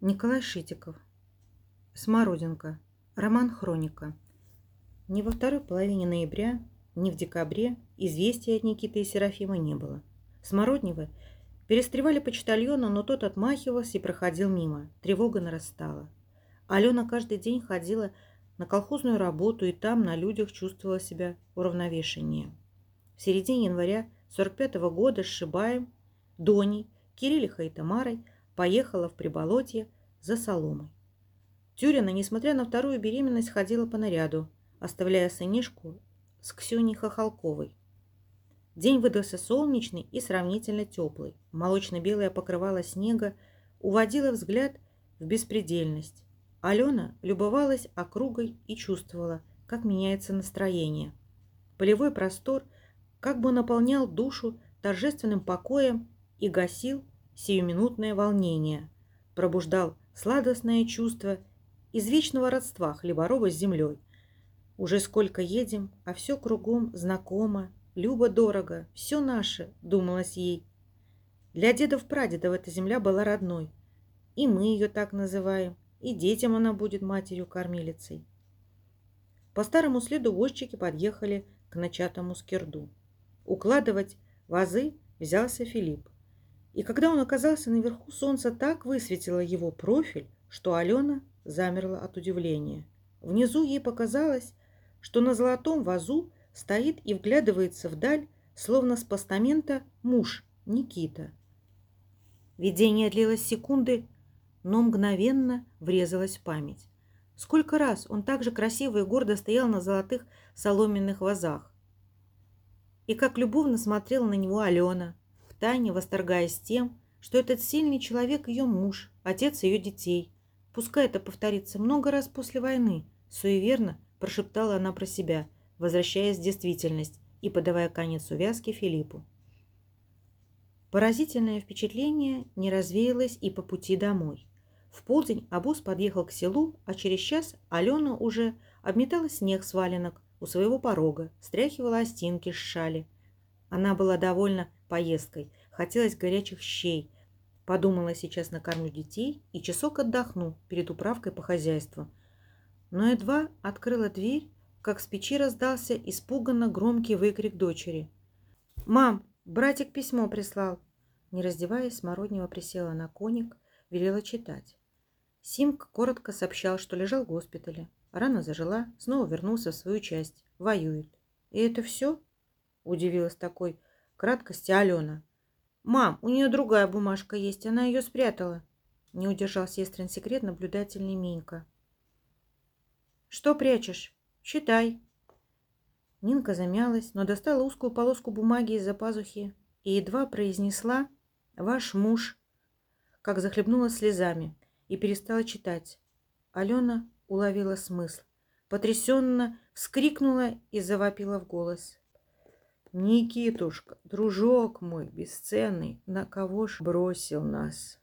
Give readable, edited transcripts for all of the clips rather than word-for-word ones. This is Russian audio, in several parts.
Николай Шитиков. Смородинка. Роман «Хроника». Ни во второй половине ноября, ни в декабре известий от Никиты и Серафима не было. Смородневы перестревали почтальона, но тот отмахивался и проходил мимо. Тревога нарастала. Алена каждый день ходила на колхозную работу и там на людях чувствовала себя уравновешеннее. В середине января 45-го года с Шибаем, Доней, Кириллихой и Тамарой поехала в Приболотье за соломой. Тюрина, несмотря на вторую беременность, ходила по наряду, оставляя сынишку с Ксюней Хохолковой. День выдался солнечный и сравнительно теплый. Молочно-белое покрывало снега уводило взгляд в беспредельность. Алена любовалась округой и чувствовала, как меняется настроение. Полевой простор как бы наполнял душу торжественным покоем и гасил сиюминутное волнение, пробуждал сладостное чувство извечного родства хлебороба с землей. Уже сколько едем, а все кругом знакомо, любо-дорого, все наше, думалось ей. Для дедов-прадедов эта земля была родной, и мы ее так называем, и детям она будет матерью-кормилицей. По старому следу возчики подъехали к начатому скирду. Укладывать вазы взялся Филипп. И когда он оказался наверху, солнце так высветило его профиль, что Алена замерла от удивления. Внизу ей показалось, что на золотом вазу стоит и вглядывается вдаль, словно с постамента, муж Никита. Видение длилось секунды, но мгновенно врезалось в память. Сколько раз он так же красиво и гордо стоял на золотых соломенных вазах. И как любовно смотрела на него Алена, втайне восторгаясь тем, что этот сильный человек ее муж, отец ее детей. Пускай это повторится много раз после войны, суеверно прошептала она про себя, возвращаясь в действительность и подавая конец увязки Филиппу. Поразительное впечатление не развеялось и по пути домой. В полдень обоз подъехал к селу, а через час Алена уже обметала снег с валенок у своего порога, стряхивала остинки с шали. Она была довольна поездкой, хотелось горячих щей. Подумала, сейчас накормлю детей и часок отдохну перед управкой по хозяйству. Но едва открыла дверь, как с печи раздался испуганно громкий выкрик дочери. «Мам, братик письмо прислал!» Не раздеваясь, Смороднева присела на коник, велела читать. Симка коротко сообщал, что лежал в госпитале. Рана зажила, снова вернулся в свою часть. Воюет. «И это все?» – удивилась такой краткости Алена. «Мам, у нее другая бумажка есть, она ее спрятала», – не удержал сестрин секрет наблюдательный Минька. «Что прячешь? Читай». Нинка замялась, но достала узкую полоску бумаги из-за пазухи и едва произнесла «Ваш муж», как захлебнулась слезами и перестала читать. Алена уловила смысл, потрясенно вскрикнула и завопила в голос. «Никитушка, дружок мой бесценный, на кого ж бросил нас?»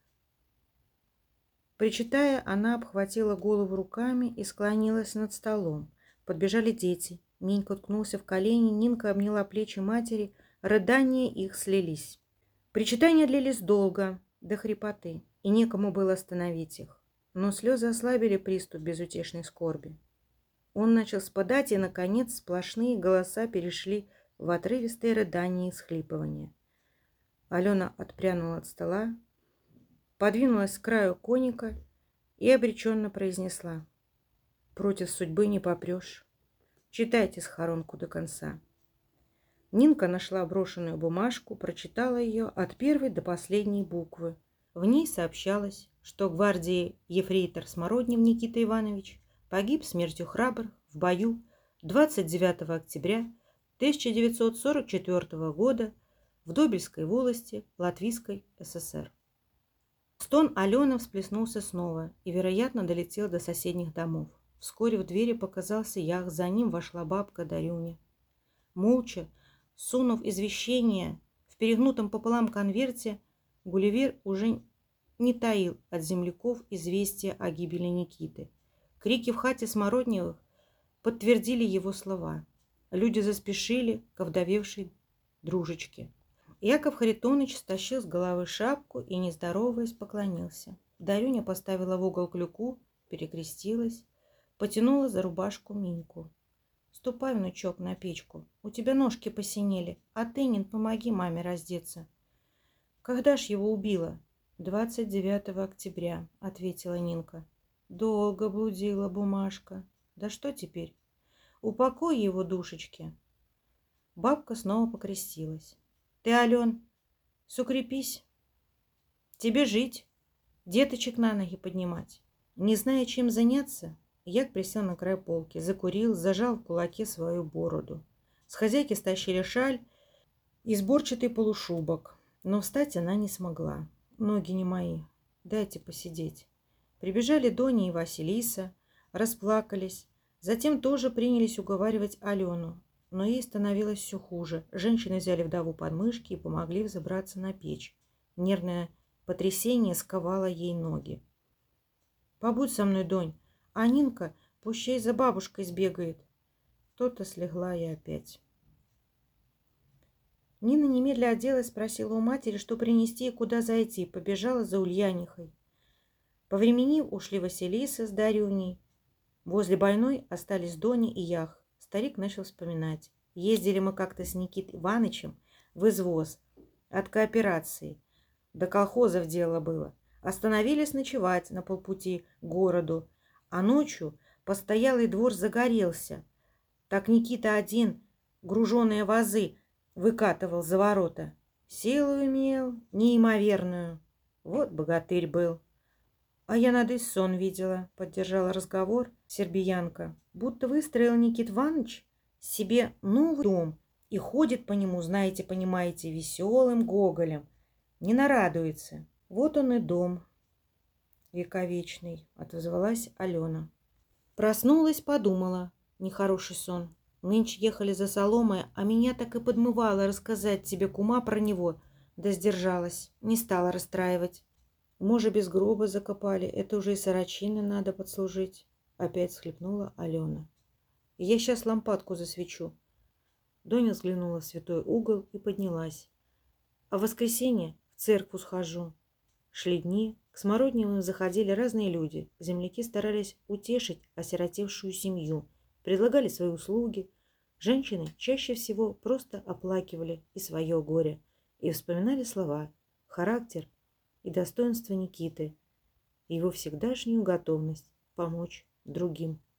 Причитая, она обхватила голову руками и склонилась над столом. Подбежали дети. Минька уткнулся в колени, Нинка обняла плечи матери, рыдания их слились. Причитания длились долго, до хрипоты, и некому было остановить их. Но слезы ослабили приступ безутешной скорби. Он начал спадать, и, наконец, сплошные голоса перешли в отрывистые рыдания и схлипывания. Алена отпрянула от стола, подвинулась к краю коника и обреченно произнесла: «Против судьбы не попрешь. Читайте схоронку до конца». Нинка нашла брошенную бумажку, прочитала ее от первой до последней буквы. В ней сообщалось, что гвардии ефрейтор Смороднев Никита Иванович погиб смертью храбрых в бою 29 октября 1944 года в Добельской волости Латвийской ССР. Стон Алены всплеснулся снова и, вероятно, долетел до соседних домов. Вскоре в двери показался Ях, за ним вошла бабка Дарюня. Молча, сунув извещение в перегнутом пополам конверте, Гулливер уже не таил от земляков известия о гибели Никиты. Крики в хате Смородневых подтвердили его слова. Люди заспешили к овдовевшей дружечке. Яков Харитоныч стащил с головы шапку и, не здороваясь, поклонился. Дарюня поставила в угол клюку, перекрестилась, потянула за рубашку Миньку. «Ступай, внучок, на печку. У тебя ножки посинели, а ты, Нин, помоги маме раздеться». «Когда ж его убила?» 29 октября», — ответила Нинка. «Долго блудила бумажка. Да что теперь? Упокой его душечки». Бабка снова покрестилась. «Ты, Ален, сукрепись. Тебе жить, деточек на ноги поднимать». Не зная, чем заняться, Як присел на край полки, закурил, зажал в кулаке свою бороду. С хозяйки стащили шаль и сборчатый полушубок, но встать она не смогла. «Ноги не мои, дайте посидеть». Прибежали Доня и Василиса, расплакались, затем тоже принялись уговаривать Алену, но ей становилось все хуже. Женщины взяли вдову под мышки и помогли взобраться на печь. Нервное потрясение сковало ей ноги. «Побудь со мной, Донь, а Нинка пущай за бабушкой сбегает». То-то слегла я опять. Нина немедля оделась, спросила у матери, что принести и куда зайти, побежала за Ульянихой. Повременив, ушли Василиса с Дарюней. Возле больной остались Доня и Ях. Старик начал вспоминать. Ездили мы как-то с Никитой Иванычем в извоз от кооперации. До колхозов дело было. Остановились ночевать на полпути к городу, а ночью постоялый двор загорелся. Так Никита один груженые вазы выкатывал за ворота. Силу имел неимоверную. Вот богатырь был. «А я надысь сон видела», — поддержала разговор сербиянка. «Будто выстроил Никит Иваныч себе новый дом и ходит по нему, знаете, понимаете, веселым гоголем. Не нарадуется. Вот он и дом вековечный», — отозвалась Алена. Проснулась, подумала. Нехороший сон. Нынче ехали за соломой, а меня так и подмывало рассказать тебе, кума, про него. Да сдержалась, не стала расстраивать. «Может, без гроба закопали, это уже и сорочины надо подслужить», — опять схлепнула Алена. «Я сейчас лампадку засвечу». Доня взглянула в святой угол и поднялась. «А в воскресенье в церковь схожу». Шли дни, к Смородниным заходили разные люди. Земляки старались утешить осиротевшую семью, предлагали свои услуги. Женщины чаще всего просто оплакивали и свое горе, и вспоминали слова, характер и достоинство Никиты, и его всегдашнюю готовность помочь другим.